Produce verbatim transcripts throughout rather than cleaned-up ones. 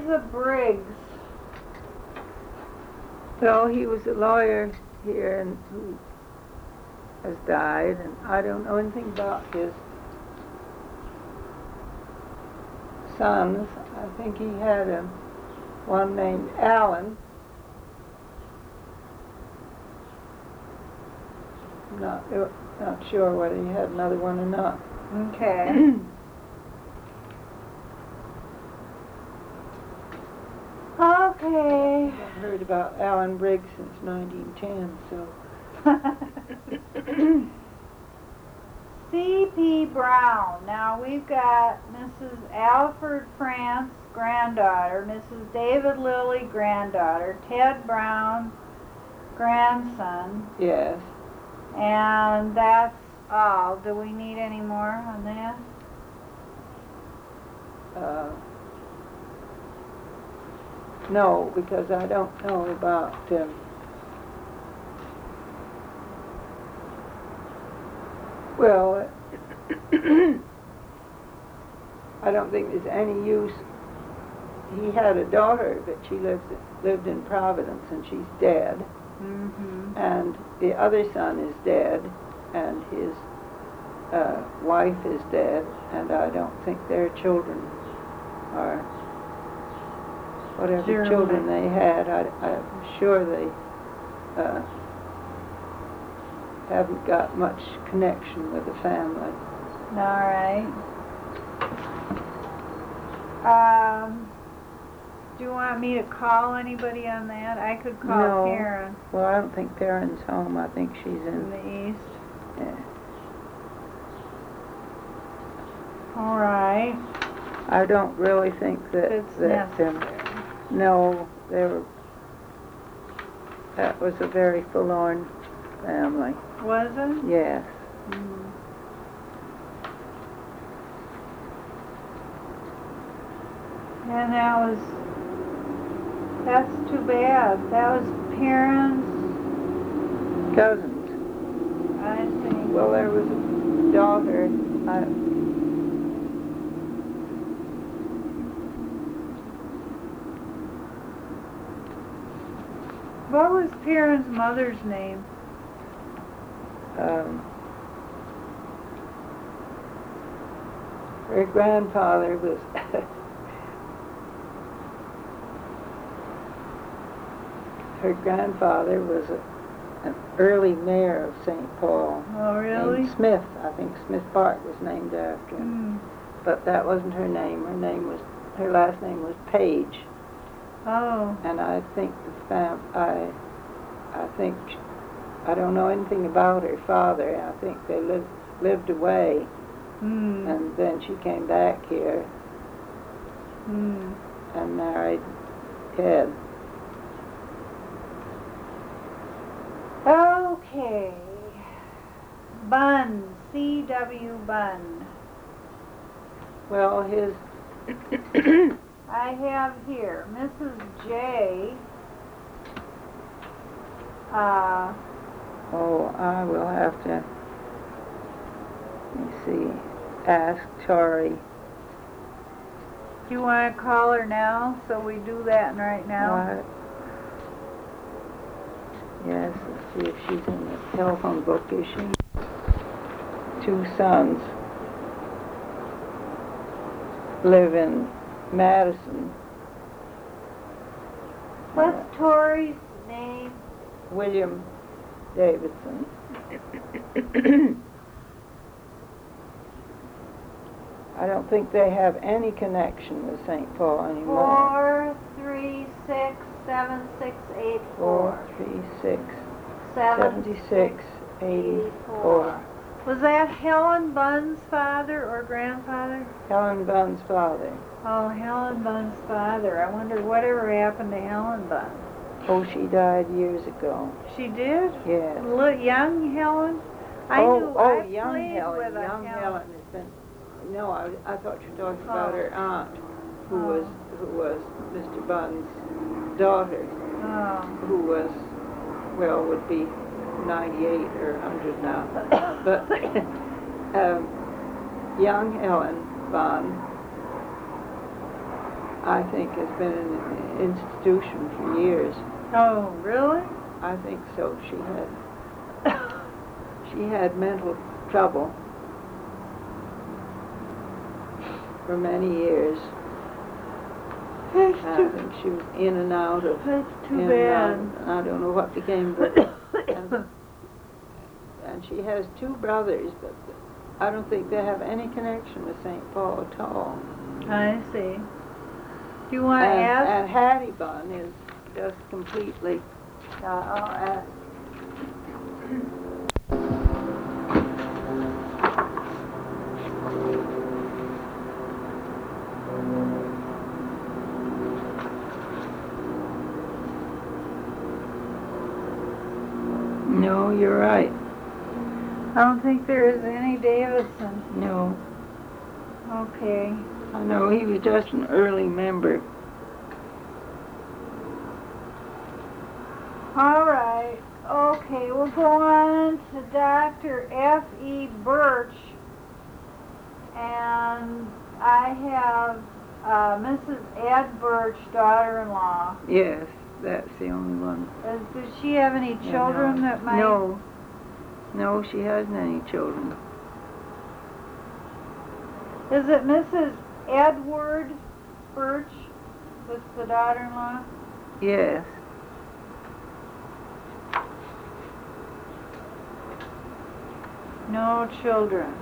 Asa Briggs? Well, he was a lawyer here and who has died, and I don't know anything about his sons. I think he had a, one named Alan. I'm not, not sure whether he had another one or not. Okay. Okay. I've heard about Alan Briggs since nineteen ten, so. C P Brown. Now we've got Missus Alfred France, granddaughter, Missus David Lilly, granddaughter, Ted Brown, grandson. Yes. And that's all. Do we need any more on that? Uh, no, because I don't know about um, well, I don't think there's any use. He had a daughter, but she lives lived in Providence, and she's dead. Mm-hmm. And the other son is dead, and his uh, wife is dead, and I don't think their children are, whatever Sure. children they had, I, I'm sure they uh, haven't got much connection with the family. All right. Um, do you want me to call anybody on that? I could call No. Karen Well, I don't think Karen's home. I think she's in in. the east. Yeah. All right. I don't really think that It's that um, necessary. no, they were. That was a very forlorn family. Was it? Yes. Mm. And that was, that's too bad. That was parents, Cousins. I think. Well, there was a daughter. I, What was Perrin's mother's name? um, her grandfather was. Her grandfather was a, an early mayor of Saint Paul. Oh, really? Named Smith. I think Smith Park was named after him. Mm. But that wasn't her name. Her name was, her last name was Page. Oh. And I think the fam, I, I think, I don't know anything about her father. I think they lived lived away, Mm. and then she came back here Mm. and married Ted. Okay. Bunn, C W Bunn. Well, his I have here Missus J. Uh, oh, I will have to. Let me see. Ask Tori. do you want to call her now? So we do that right now. What? Yes, let's see if she's in the telephone book, is she? Two sons live in Madison. What's Tori's name? William Davidson. I don't think they have any connection with Saint Paul anymore. Four, three, six, seven, six, eight, Four, four. three, six, Seven, seventy-six, eighty-four. Was that Helen Bunn's father or grandfather? Helen Bunn's father. Oh, Helen Bunn's father. I wonder whatever happened to Helen Bunn. Oh, she died years ago. She did? Yes. Li- young Helen? I oh, knew oh, I young played Helen. with a Young Helen. Helen has been. No, I, I thought you were talking about Oh. her aunt, who Oh. was who was Mister Bunn's daughter, Oh. who was, well, would be ninety-eight or one hundred now. But um, young Helen Bunn I think has been in an institution for years. Oh, really? I think so. She had she had mental trouble for many years. That's I too, think she was in and out of. that's too in bad. and out. I don't know what became of it. and, and she has two brothers, but I don't think they have any connection with Saint Paul at all. I see. Do you want to and, ask? and Hattie Bun is just completely. Uh, I'll ask. No, you're right. I don't think there is any Davidson. No, Okay. I know he was just an early member. All right. Okay, we'll go on to Doctor F E Birch. And I have uh, Missus Ed Birch, daughter-in-law. Yes, that's the only one. Does, does she have any Yeah, children no. that might... No, no, she hasn't any children. Is it Missus Edward Birch that's the daughter-in-law? Yes. No children.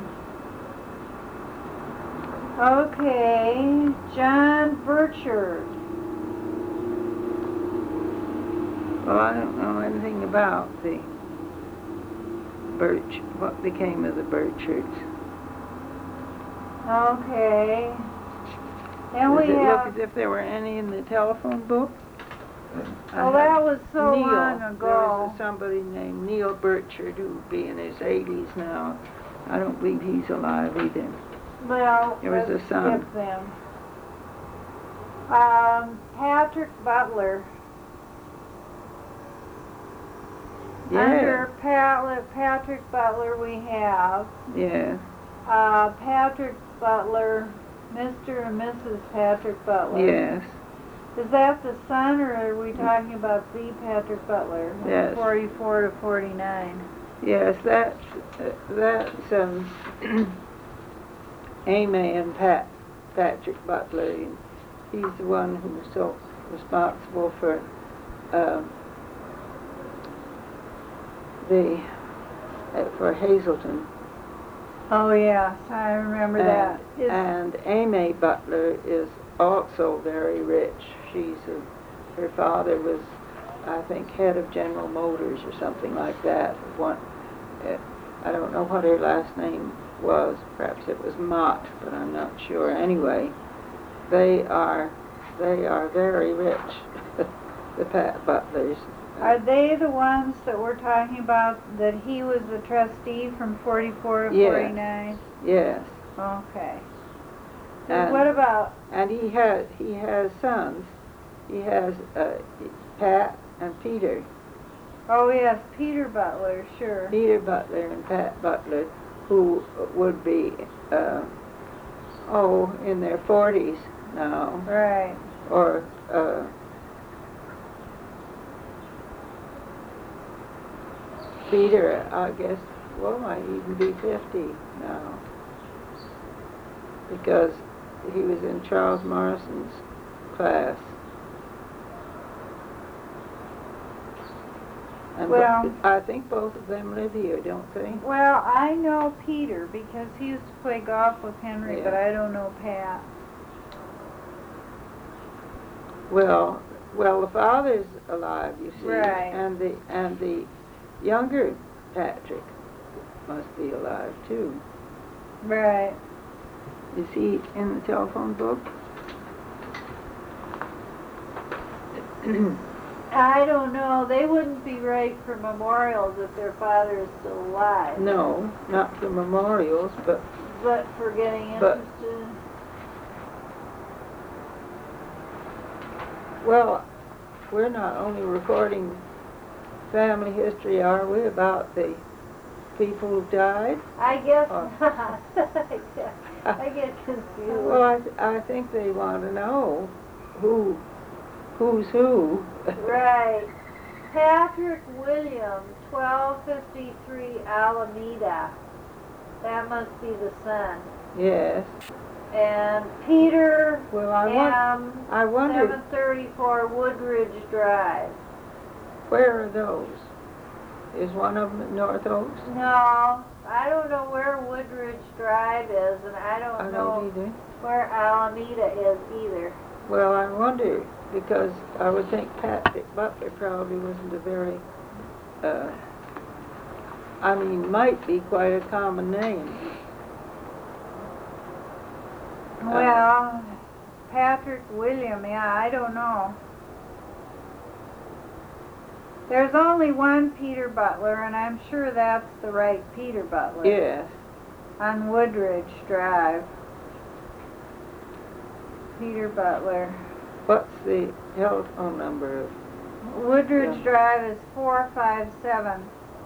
Okay, John Burchard. Well, I don't know anything about the Birch, what became of the Burchards. Okay. And Does we it have... look as if there were any in the telephone book? Well, that was so Neil. long There ago. was somebody named Neil Burchard who would be in his eighties now. I don't believe he's alive either. Well, There was let's a son. skip them. Um, Patrick Butler. Yeah. Under Pat, Patrick Butler we have Yes. uh, Patrick Butler, Mister and Missus Patrick Butler. Yes. Is that the son, or are we talking about the Patrick Butler? Yes. forty-four to forty-nine. Yes, that's, uh, that's, um, Amy and Pat, Patrick Butler. He's the one who's so responsible for, um, the, uh, for Hazelton. Oh, yes, I remember And, that. Is- and Amy Butler is also very rich. She's a, her father was, I think, head of General Motors or something like that. One, uh, I don't know what her last name was. Perhaps it was Mott, but I'm not sure. Anyway, they are they are very rich. The Pat Butlers. Are they the ones that we're talking about, that he was the trustee from forty-four to Yes. forty-nine? Yes. Okay. And- What about, And he has he has sons. He has uh, Pat and Peter. oh yes, Peter Butler, sure. Peter Butler and Pat Butler, who would be, uh, oh, in their forties now, Right. or uh, Peter, I guess, well, might even be fifty now, because he was in Charles Morrison's class. And Well- bo- I think both of them live here, don't they? Well, I know Peter because he used to play golf with Henry, but Yeah. I don't know Pat. Well, well, the father's alive, you see, Right. and the and the younger Patrick must be alive too. Right. Is he in the telephone book? I don't know. They wouldn't be right for memorials if their father is still alive. No, not for memorials, but But for getting But- interested. well, we're not only recording family history, are we, about the people who died? I guess Oh. not. I get- I get confused. Well, I, th- I think they want to know. who, who's who. Right. Patrick William, twelve fifty-three Alameda. That must be the son. Yes. And Peter Well, I want, M, I wondered, seven thirty-four Woodridge Drive. where are those? Is one of them at North Oaks? No, I don't know where Woodridge Drive is, and I don't I know don't either. where Alameda is either. Well, I wonder, because I would think Patrick Butler probably wasn't a very, uh, I mean, might be quite a common name. Well, Patrick William, yeah, I don't know. There's only one Peter Butler, and I'm sure that's the right Peter Butler. Yes. On Woodridge Drive. Peter Butler. What's the telephone number? Woodridge Yeah. Drive is four five seven.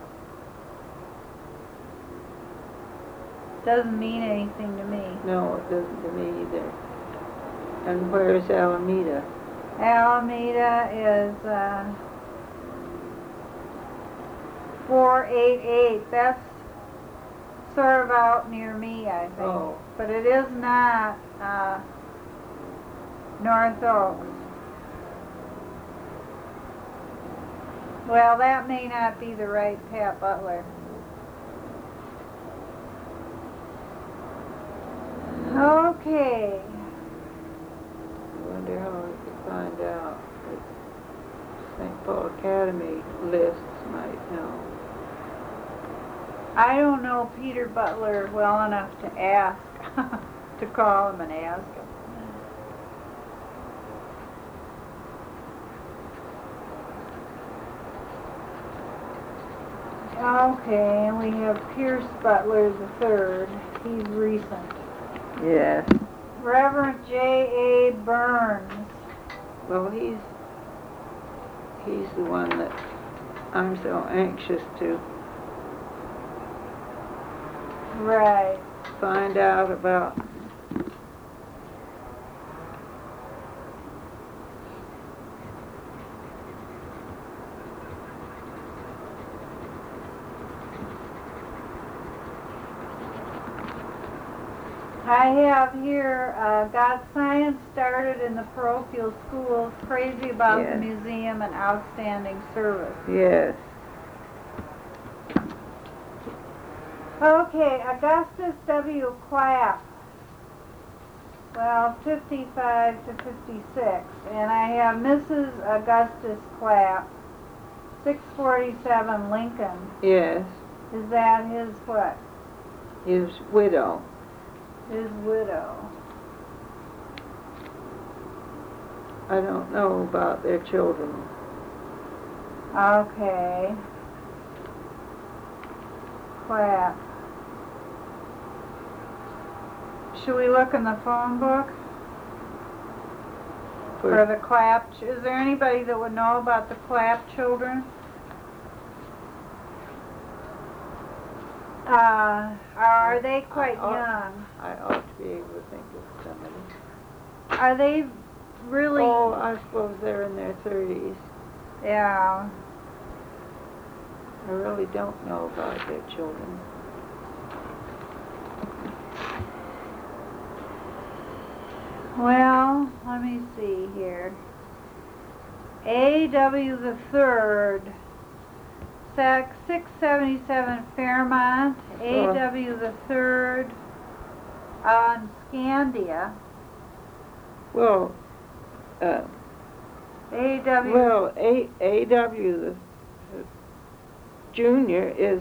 Doesn't mean anything to me. No, it doesn't to me either. And where's Alameda? Alameda is uh, four eight eight. That's sort of out near me, I think. Oh. But it is not uh, North Oaks. Well, that may not be the right Pat Butler. Okay. I wonder how I could find out. Saint Paul Academy lists might know. I don't know Peter Butler well enough to ask, to call him and ask him. Okay, and we have Pierce Butler the third. He's recent. Yes. Reverend J A Burns. Well, he's he's the one that I'm so anxious to Right. find out about. I have here, uh, got science started in the parochial schools, crazy about Yes. the museum and outstanding service. Yes. Okay, Augustus W. Clapp. Well, fifty-five to fifty-six. And I have Missus Augustus Clapp, six forty-seven Lincoln. Yes. Is that his what? His widow. His widow. I don't know about their children. Okay. Clapp. Should we look in the phone book for the Clapp? ch- Is there anybody that would know about the Clapp children? Uh, are they quite I ought- young? I ought to be able to think of somebody. Are they really? Oh, I suppose they're in their thirties. Yeah. I really don't know about their children. Well, let me see here. A W the third, six seventy-seven Fairmont. A W the third on Scandia. Well, uh, A W. well, A A W the the Junior is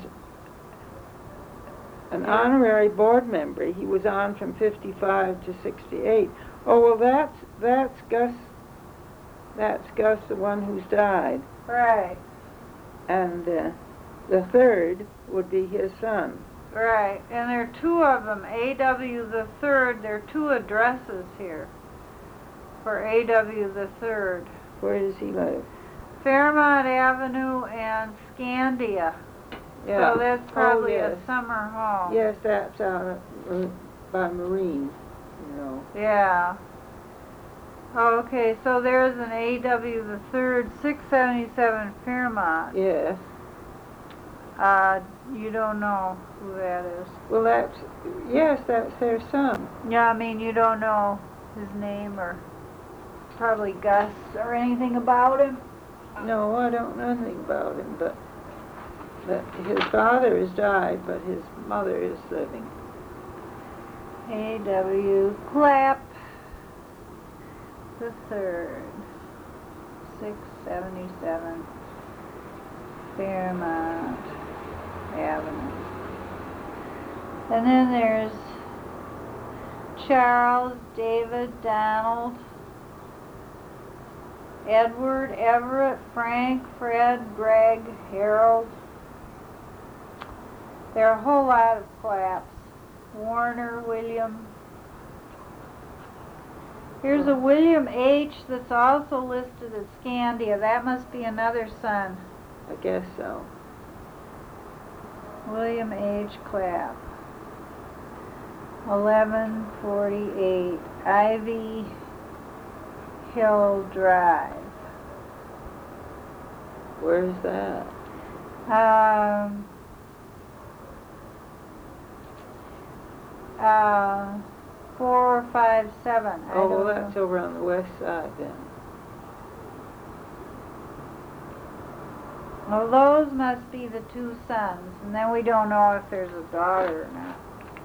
an Yeah. honorary board member. He was on from fifty-five to sixty-eight. Oh, well, that's that's Gus. That's Gus, the one who's died, Right, and uh, the third would be his son. right. And there are two of them. A W the third. There are two addresses here for A W the third. Where does he live? Fairmont Avenue and Scandia. Yeah. So that's Oh, probably yes. a summer home. Yes, that's out of, uh, by Marine, you know. Yeah. Okay, so there's an A W the third, six seventy-seven Fairmont. Yes. Uh, you don't know who that is? Well, that's, yes, that's their son. Yeah, I mean, you don't know his name or probably Gus or anything about him? No, I don't know anything about him, but, but his father has died, but his mother is living. A W Clapp the third, six seventy-seven Fairmont Avenue. And then there's Charles David Donald, Edward Everett, Frank, Fred, Greg, Harold. There are a whole lot of Claps. Warner, William. Here's a William H. that's also listed as Scandia. That must be another son. I guess so. William H. Clapp. eleven forty-eight Ivy Hill Drive. Where's that? Um, uh, four five seven. Oh, well, that's over on the west side then. Well, those must be the two sons, and then we don't know if there's a daughter or not.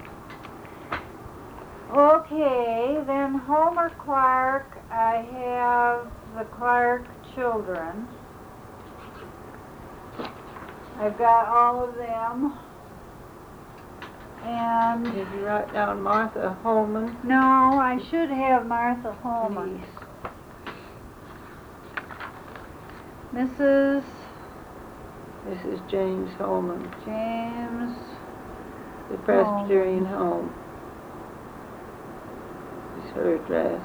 Okay, then Homer Clark, I have the Clark children. I've got all of them. And Did you write down Martha Holman? no, I should have Martha Holman. Missus Missus James Holman, James the Presbyterian home. Is her address.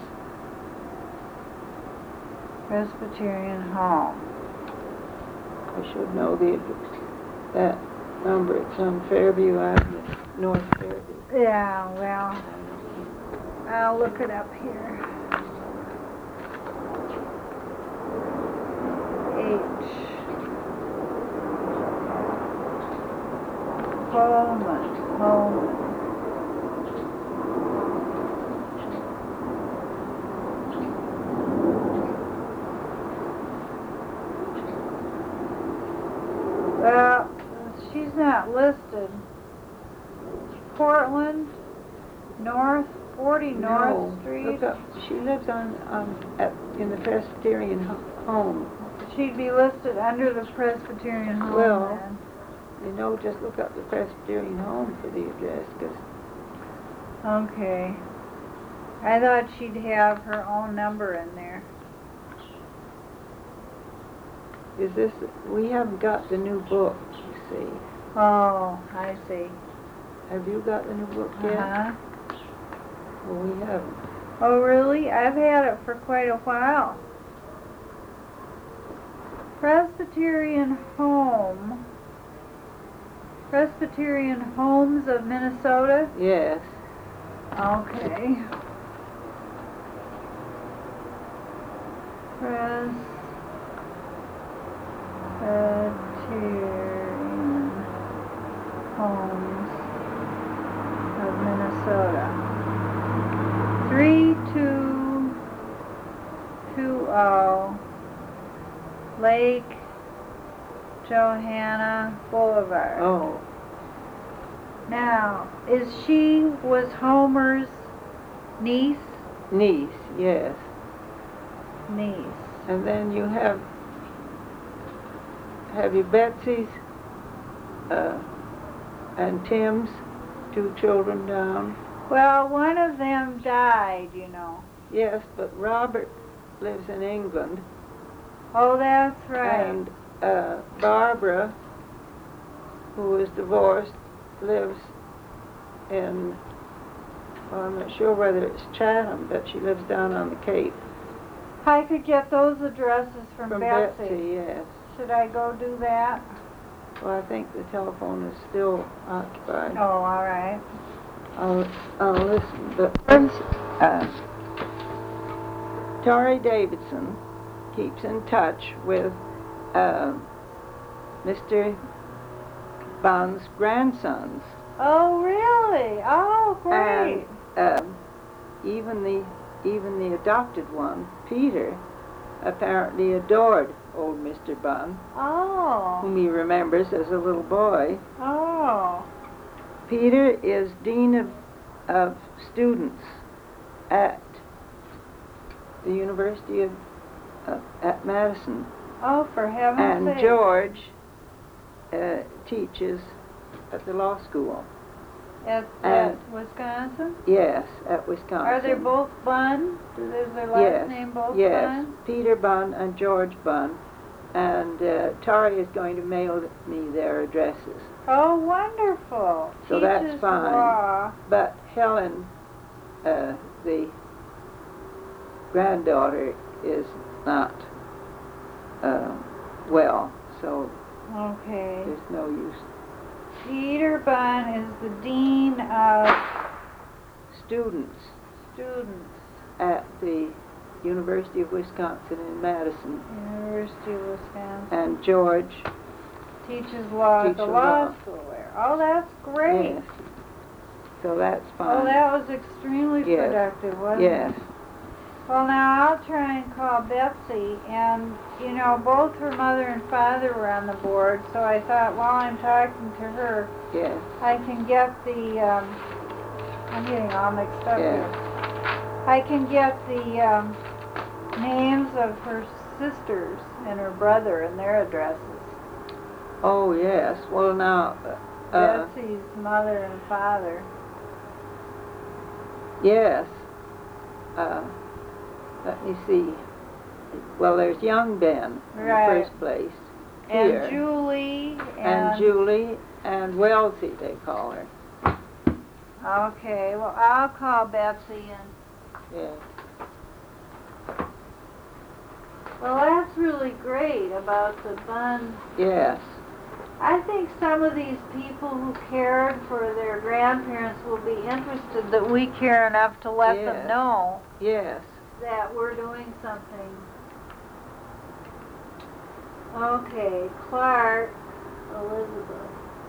Presbyterian Home. I should know the that number. It's on Fairview Avenue, North Fairview. Yeah, well, I'll look it up here. H. Holman, Holman. Well, she's not listed. Portland, North, forty North No, Street. look up. She lives on, um, at, in the Presbyterian ho- home. She'd be listed under the Presbyterian Home Well, then. You know, just look up the Presbyterian home for the address, because Okay. I thought she'd have her own number in there. is this, we haven't got the new book, you see. Oh, I see. Have you got the new book yet? Uh-huh. Well, we haven't. Oh, really? I've had it for quite a while. Presbyterian Home. Presbyterian Homes of Minnesota? Yes. Okay. Presbyterian Homes of Minnesota. three two two oh Lake Johanna Boulevard. Oh, Now, is she was Homer's niece? niece, yes. Niece. And then you have, have you Betsy's, uh, and Tim's, two children down? Well, one of them died, you know. Yes, but Robert lives in England. Oh, that's right. And uh, Barbara, who was divorced, lives in, well, I'm not sure whether it's Chatham, but she lives down on the Cape. I could get those addresses from, From Betsy. Betsy, yes. Should I go do that? Well, I think the telephone is still occupied. Oh, all right. I'll, I'll listen, but first, uh, Torrey Davidson keeps in touch with uh, Mister Bond's grandsons. Oh, really? Oh, great. And um, even the even the adopted one, Peter, apparently adored old Mister Bond, Oh. whom he remembers as a little boy. Oh. Peter is dean of of students at the University of uh, at Madison, Oh, for heaven's and sake. George uh, teaches at the law school. At, and- at Wisconsin? Yes, at Wisconsin. Are they both Bunn? Is their last yes, name both yes, Bunn? Peter Bunn and George Bunn, and uh, Torrey is going to mail me their addresses. Oh, wonderful. So that's Teaches fine. law. But Helen, uh, the granddaughter, is not uh, well, so Okay. there's no use. Peter Bunn is the dean of Students students, at the University of Wisconsin in Madison, University of Wisconsin. and George, Teaches law at the Teaches law law. school there. Oh, that's great. yes. So that's fine. Oh, that was extremely Yes. productive, wasn't Yes. it? Well, now I'll try and call Betsy, and, you know, both her mother and father were on the board, so I thought while I'm talking to her, Yes. I can get the, um, I'm getting all mixed up Yeah. here. I can get the, um, names of her sisters and her brother and their addresses. Oh, yes. Well, now, uh, Betsy's mother and father. yes. Uh, let me see. Well, there's young Ben in Right. the first place. Here. And Julie And and... Julie and Wellesley, they call her. Okay, well, I'll call Betsy and... Yes. Well, that's really great about the Bunn. Yes. I think some of these people who cared for their grandparents will be interested that we care enough to let Yes. them know Yes. that we're doing something. Okay, Clark, Elizabeth.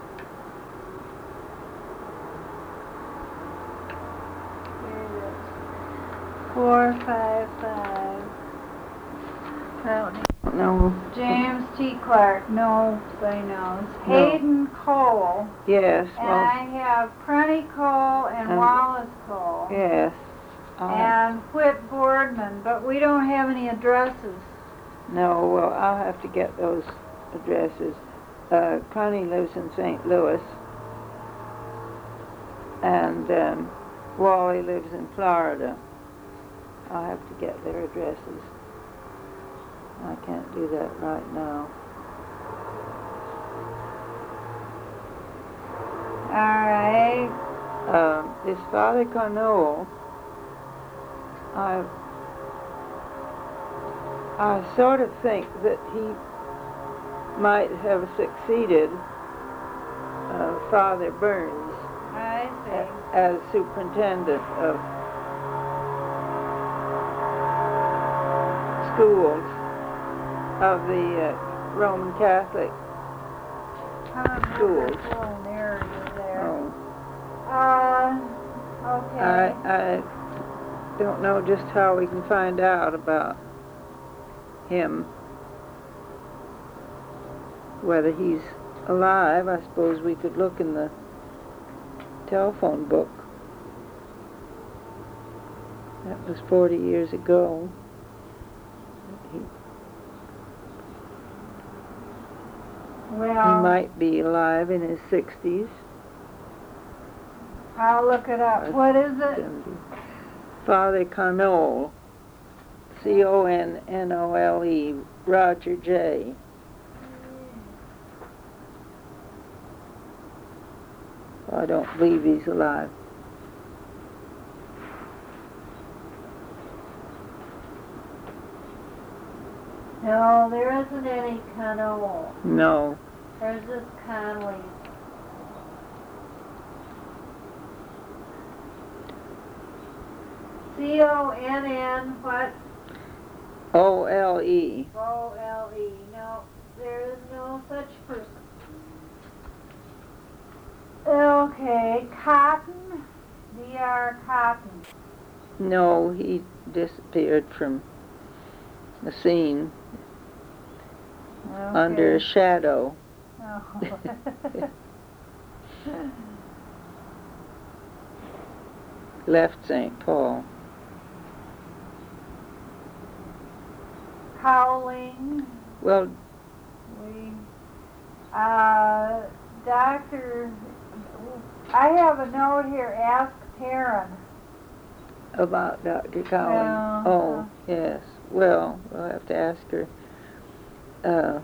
Here it is. Four, five, five. I don't need- No. James T. Clark, nobody knows. Hayden Cole, Yes. and Well, I have Prunty Cole and Um, Wallace Cole, yes. Uh, and Whit Boardman, but we don't have any addresses. no, well, I'll have to get those addresses. Uh, Connie lives in Saint Louis, and um, Wally lives in Florida. I'll have to get their addresses. I can't do that right now. All right. Um, this Father Carnot, I, I sort of think that he might have succeeded uh, Father Burns I a- see. as superintendent of schools of the uh, Roman Catholic. I'm gonna move schools. this little nearer to there. Oh, Uh, okay. I, I don't know just how we can find out about him. Whether he's alive, I suppose we could look in the telephone book. That was forty years ago. He, he Well, might be alive in his sixties. I'll look it up. What is it? Father Carnot, C O N N O L E, Roger J. I don't believe he's alive. No, there isn't any Cano. No. There's this Conley. C O N N what? O L E. O L E. No, there is no such person. Okay, Cotton. D R Cotton. No, he disappeared from the scene Okay. under a shadow. Oh. Left Saint Paul. Howling. Well, We, uh, Doctor, I have a note here, ask Taryn. about Doctor Cowling. Yeah. Oh, yes. Well, we'll have to ask her. Uh,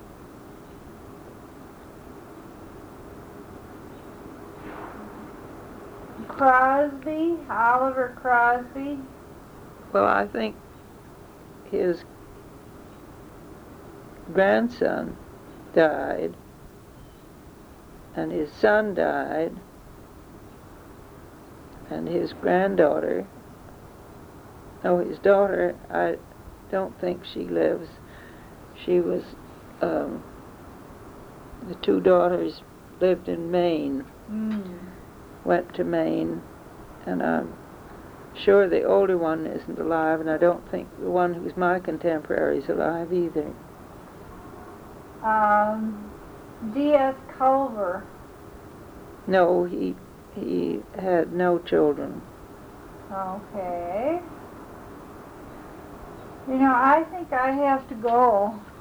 Crosby, Oliver Crosby. well, I think his grandson died, and his son died, and his granddaughter, no, his daughter, I don't think she lives. She was, um, the two daughters lived in Maine, Mm. went to Maine, and I'm sure the older one isn't alive, and I don't think the one who's my contemporary is alive either. Um, D S Culver. No, he he had no children. Okay. You know, I think I have to go.